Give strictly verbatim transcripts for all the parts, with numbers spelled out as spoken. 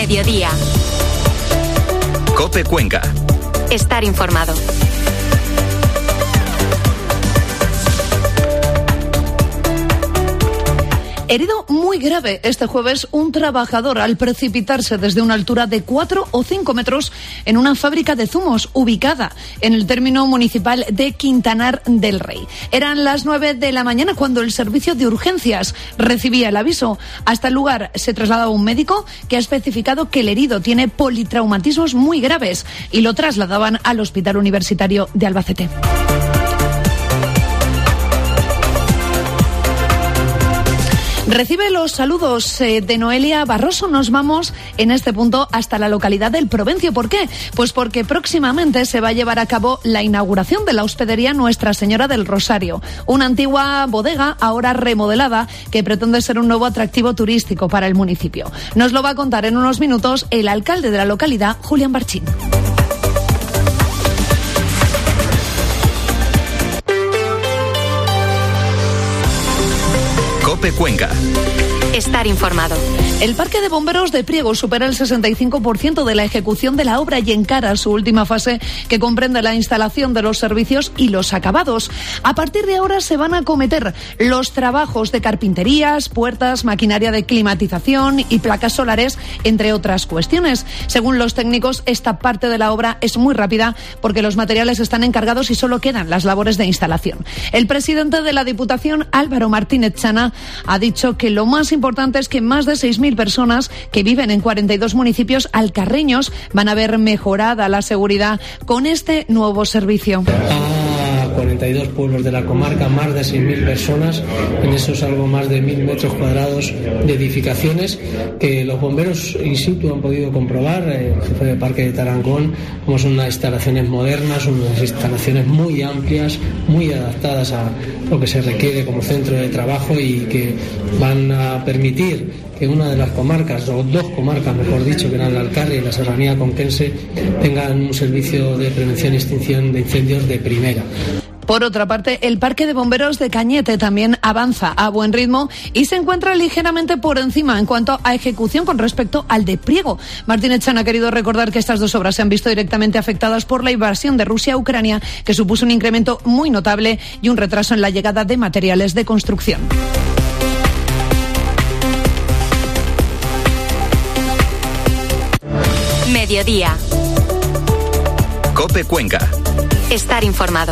Mediodía. COPE Cuenca. Estar informado. Herido muy grave este jueves un trabajador al precipitarse desde una altura de cuatro o cinco metros en una fábrica de zumos ubicada en el término municipal de Quintanar del Rey. Eran las nueve de la mañana cuando el servicio de urgencias recibía el aviso. Hasta el lugar se trasladaba un médico que ha especificado que el herido tiene politraumatismos muy graves y lo trasladaban al Hospital Universitario de Albacete. Recibe los saludos eh, de Noelia Barroso. Nos vamos en este punto hasta la localidad del Provencio. ¿Por qué? Pues porque próximamente se va a llevar a cabo la inauguración de la hospedería Nuestra Señora del Rosario, una antigua bodega ahora remodelada que pretende ser un nuevo atractivo turístico para el municipio. Nos lo va a contar en unos minutos el alcalde de la localidad, Julián Barchín. COPE Cuenca. Estar informado. El Parque de Bomberos de Priego supera el sesenta y cinco por ciento de la ejecución de la obra y encara su última fase, que comprende la instalación de los servicios y los acabados. A partir de ahora se van a acometer los trabajos de carpinterías, puertas, maquinaria de climatización y placas solares, entre otras cuestiones. Según los técnicos, esta parte de la obra es muy rápida porque los materiales están encargados y solo quedan las labores de instalación. El presidente de la Diputación, Álvaro Martínez Chana, ha dicho que lo más importante es que más de seis mil personas que viven en cuarenta y dos municipios alcarreños van a ver mejorada la seguridad con este nuevo servicio. A cuarenta y dos pueblos de la comarca, más de seis mil personas, en esos algo más de mil metros cuadrados de edificaciones que los bomberos in situ han podido comprobar. El jefe de Parque de Tarancón, como son unas instalaciones modernas, unas instalaciones muy amplias, muy adaptadas a lo que se requiere como centro de trabajo y que van a permitir que una de las comarcas, o dos comarcas mejor dicho, que eran la Alcarria y la Serranía Conquense, tengan un servicio de prevención y extinción de incendios de primera. Por otra parte, el Parque de Bomberos de Cañete también avanza a buen ritmo y se encuentra ligeramente por encima en cuanto a ejecución con respecto al de Priego. Martínez Chan ha querido recordar que estas dos obras se han visto directamente afectadas por la invasión de Rusia a Ucrania, que supuso un incremento muy notable y un retraso en la llegada de materiales de construcción. Mediodía. COPE Cuenca. Estar informado.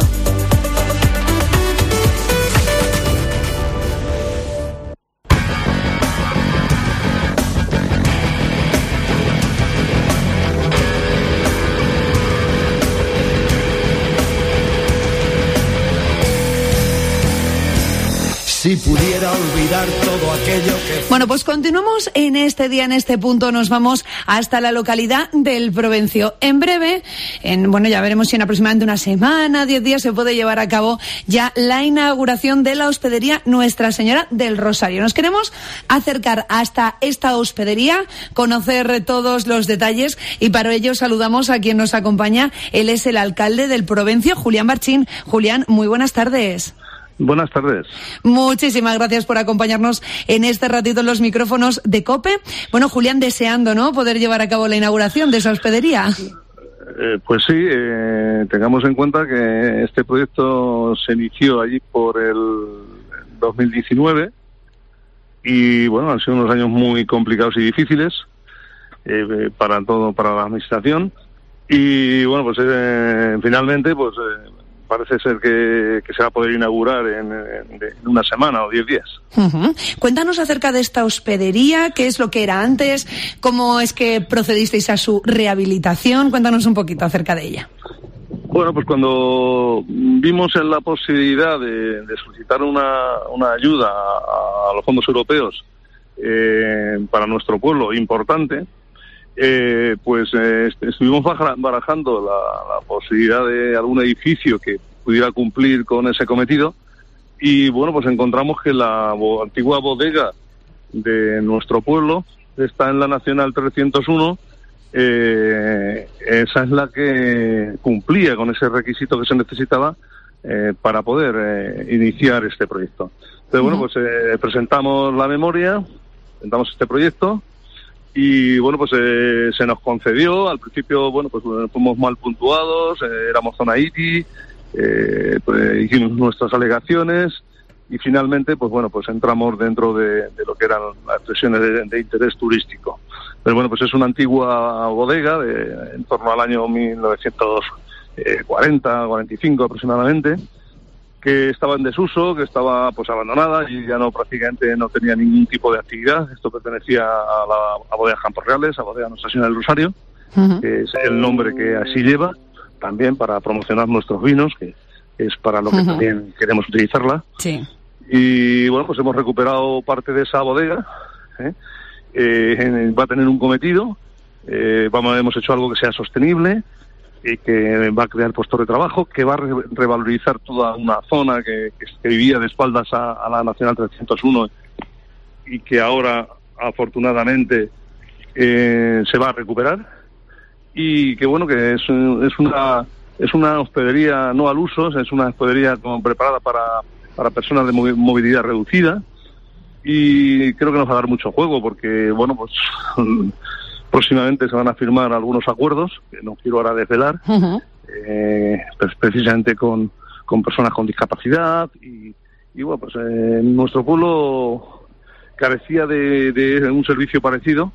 Si pudiera olvidar todo aquello que... Bueno, pues continuamos en este día, en este punto. Nos vamos hasta la localidad del Provencio. En breve, en bueno, ya veremos si en aproximadamente una semana, diez días, se puede llevar a cabo ya la inauguración de la hospedería Nuestra Señora del Rosario. Nos queremos acercar hasta esta hospedería, conocer todos los detalles y para ello saludamos a quien nos acompaña. Él es el alcalde del Provencio, Julián Barchín. Julián, muy buenas tardes. Buenas tardes. Muchísimas gracias por acompañarnos en este ratito en los micrófonos de COPE. Bueno, Julián, deseando, ¿no?, poder llevar a cabo la inauguración de esa hospedería. Eh, pues sí, eh, tengamos en cuenta que este proyecto se inició allí por el dos mil diecinueve y, bueno, han sido unos años muy complicados y difíciles eh, para todo, para la administración y, bueno, pues eh, finalmente, pues... Eh, parece ser que, que se va a poder inaugurar en, en, en una semana o diez días. Uh-huh. Cuéntanos acerca de esta hospedería, qué es lo que era antes, cómo es que procedisteis a su rehabilitación. Cuéntanos un poquito acerca de ella. Bueno, pues cuando vimos en la posibilidad de, de solicitar una, una ayuda a, a los fondos europeos eh, para nuestro pueblo importante, Eh, pues eh, estuvimos barajando la, la posibilidad de algún edificio que pudiera cumplir con ese cometido y bueno, pues encontramos que la bo- antigua bodega de nuestro pueblo está en la Nacional trescientos uno, eh, esa es la que cumplía con ese requisito que se necesitaba eh, para poder eh, iniciar este proyecto. Entonces, uh-huh. bueno, pues eh, presentamos la memoria, presentamos este proyecto y bueno, pues eh, se nos concedió. Al principio, bueno, pues fuimos mal puntuados, eh, éramos zona I T I, eh, pues, hicimos nuestras alegaciones y finalmente, pues bueno, pues entramos dentro de, de lo que eran las expresiones de, de interés turístico. Pero bueno, pues es una antigua bodega de, en torno al año mil novecientos cuarenta, cuarenta y cinco aproximadamente, que estaba en desuso, que estaba pues abandonada y ya no prácticamente no tenía ningún tipo de actividad. Esto pertenecía a la a bodega Campos Reales, a bodega Nuestra Señora del Rosario, uh-huh. que es el nombre que así lleva, también para promocionar nuestros vinos, que es para lo que uh-huh. también queremos utilizarla. Sí. Y bueno, pues hemos recuperado parte de esa bodega, ¿eh? Eh, va a tener un cometido, eh, vamos, hemos hecho algo que sea sostenible y que va a crear puestos de trabajo, que va a re- revalorizar toda una zona que, que, que vivía de espaldas a, a la Nacional trescientos uno y que ahora afortunadamente eh, se va a recuperar, y que bueno, que es, es una es una hospedería no al uso, es una hospedería como preparada para para personas de movilidad reducida, y creo que nos va a dar mucho juego porque, bueno, pues próximamente se van a firmar algunos acuerdos, que no quiero ahora desvelar, uh-huh. eh, pues precisamente con, con personas con discapacidad, y, y bueno, pues eh, nuestro pueblo carecía de, de un servicio parecido,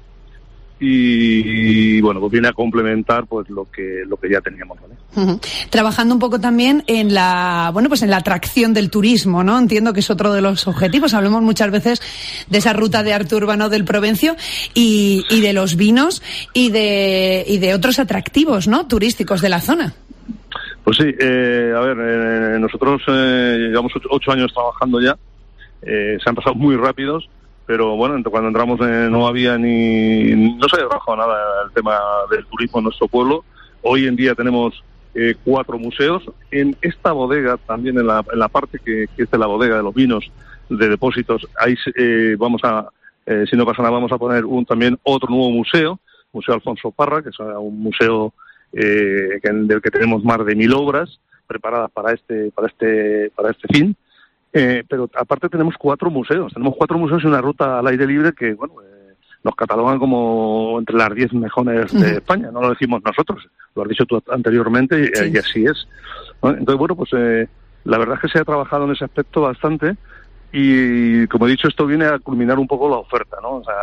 y, y bueno, pues viene a complementar pues lo que lo que ya teníamos, ¿vale? Uh-huh. Trabajando un poco también en la bueno pues en la atracción del turismo, ¿no? Entiendo que es otro de los objetivos. Hablamos muchas veces de esa ruta de arte urbano del Provencio y, y de los vinos y de y de otros atractivos, ¿no? Turísticos de la zona. Pues sí, eh, a ver, eh, nosotros eh, llevamos ocho, ocho años trabajando ya, eh, se han pasado muy rápidos. Pero bueno, cuando entramos eh, no había ni... no se había trabajado nada el tema del turismo en nuestro pueblo. Hoy en día tenemos eh, cuatro museos. En esta bodega, también en la, en la parte que, que es de la bodega de los vinos, de depósitos, ahí eh, vamos a, eh, si no pasa nada, vamos a poner un también otro nuevo museo, Museo Alfonso Parra, que es un museo eh, que, del que tenemos más de mil obras preparadas para este, para este, para este fin. Eh, pero aparte tenemos cuatro museos, tenemos cuatro museos y una ruta al aire libre que, bueno, eh, nos catalogan como entre las diez mejores de uh-huh. España, no lo decimos nosotros, lo has dicho tú anteriormente, y, sí. y así es. ¿Vale? Entonces, bueno, pues eh, la verdad es que se ha trabajado en ese aspecto bastante, y como he dicho, esto viene a culminar un poco la oferta, ¿no? O sea,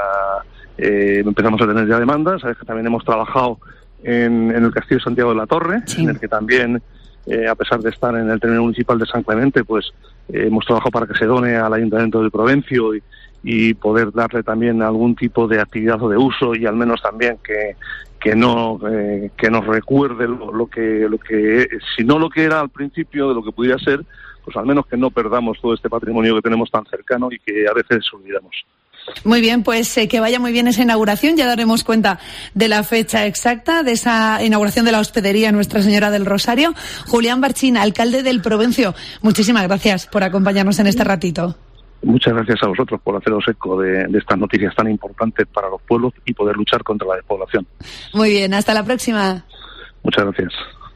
eh, empezamos a tener ya demandas, sabes que también hemos trabajado en, en el Castillo de Santiago de la Torre, sí. en el que también, eh, a pesar de estar en el término municipal de San Clemente, pues eh, hemos trabajado para que se done al Ayuntamiento del Provencio y, y poder darle también algún tipo de actividad o de uso, y al menos también que que no eh, que nos recuerde lo, lo que lo que si no lo que era al principio de lo que pudiera ser, pues al menos que no perdamos todo este patrimonio que tenemos tan cercano y que a veces olvidamos. Muy bien, pues eh, que vaya muy bien esa inauguración. Ya daremos cuenta de la fecha exacta de esa inauguración de la hospedería Nuestra Señora del Rosario. Julián Barchín, alcalde del Provencio, muchísimas gracias por acompañarnos en este ratito. Muchas gracias a vosotros por haceros eco de, de estas noticias tan importantes para los pueblos y poder luchar contra la despoblación. Muy bien, hasta la próxima. Muchas gracias.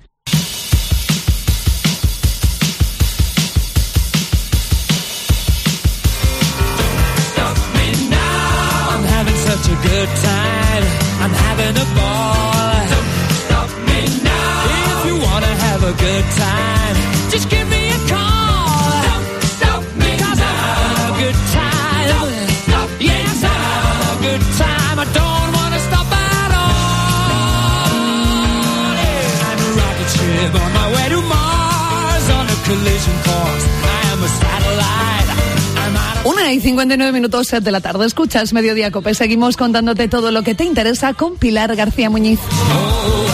Such a good time, I'm having a ball. Don't stop me now. If you wanna have a good time, just give me a call. Don't stop me now. 'Cause I'm having a good time. Don't stop me yes, now. I'm having a good time. I don't wanna stop at all. Yeah. I'm a rocket ship on my way to Mars on a collision course. I am a satellite. Una y cincuenta y nueve minutos de la tarde. Escuchas Mediodía Cope. Seguimos contándote todo lo que te interesa con Pilar García Muñiz. Oh.